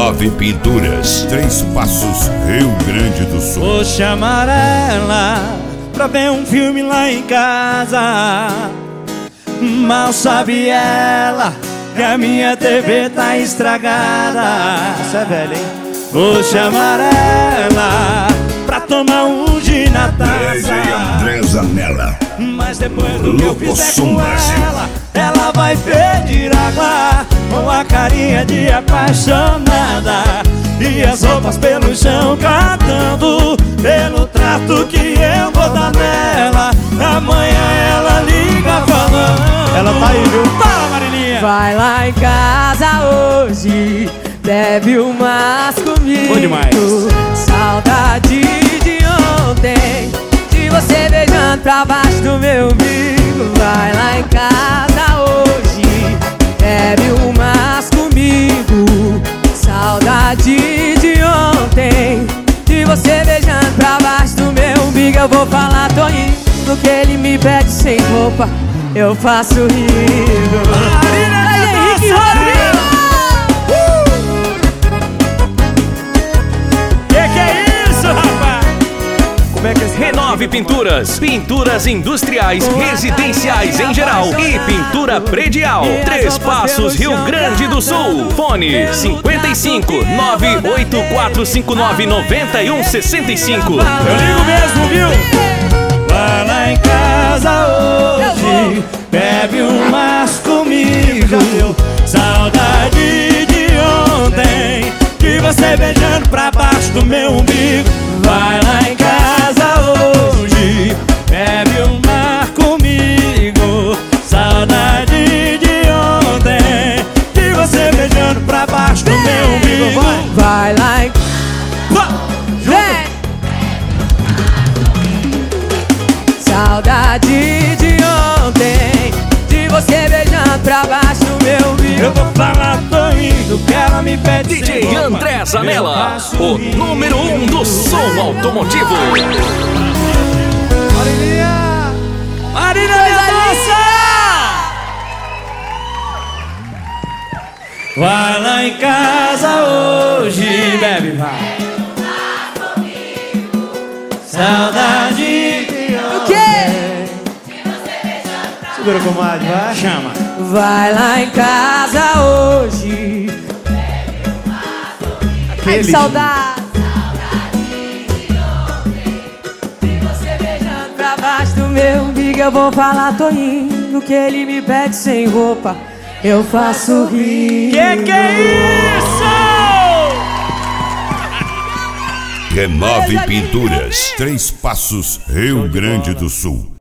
Renove Pinturas, Três Passos, Rio Grande do Sul. Vou chamar ela pra ver um filme lá em casa. Mal sabe ela que a minha TV tá estragada. Isso é velho, hein? Vou chamar ela pra tomar um gin na taça. André Zanella, mas depois do que eu Loco fizer Som com Brasil. ela vai pedir água com a carinha de apaixonada e as roupas pelo chão cantando pelo trato que eu vou dar nela. Amanhã ela liga falando. Ela tá aí, viu? Fala, Marilinha! Vai lá em casa hoje, bebe umas comigo. Bom demais. Saudade de ontem, de você beijando pra baixo do meu umbigo. Vai lá em casa hoje, bebe umas comigo. Saudade de ontem, de você beijando pra baixo do meu umbigo. Eu vou falar, tô indo, que ele me pede sem roupa, eu faço rindo. Henrique Rodrigo! Que é isso, rapaz? Como é que é esse? Renove Pinturas, pinturas industriais, residenciais em geral e pintura predial. Três Passos, Rio Grande do Sul. Fone 55 98459 9165. Eu ligo mesmo, viu? Vai lá em casa hoje, bebe umas comigo. Saudade de ontem, de você beijando pra baixo do meu umbigo. Vai lá em casa hoje, bebe uma comigo. Saudade de ontem, de você beijando pra baixo do meu umbigo. Vai lá em Vem! Saudade de ontem, de você beijando pra baixo do meu umbigo. Eu vou falar, tô indo, que ela me pede DJ sem roupa. André Zanella, Eu faço o rir. número 1 do som automotivo. Marilinha! Marilinha, minha moça! Vai lá em casa hoje, bebe, vai. Saudade de O quê? Segura, comadre, vai. Chama. Vai lá em casa hoje. Ai, que saudade. De você beijando pra baixo do meu umbigo. Eu vou falar, tô indo, que ele me pede sem roupa, eu faço rir. Que é isso? Renove Pinturas, Três Passos, Rio Grande do Sul.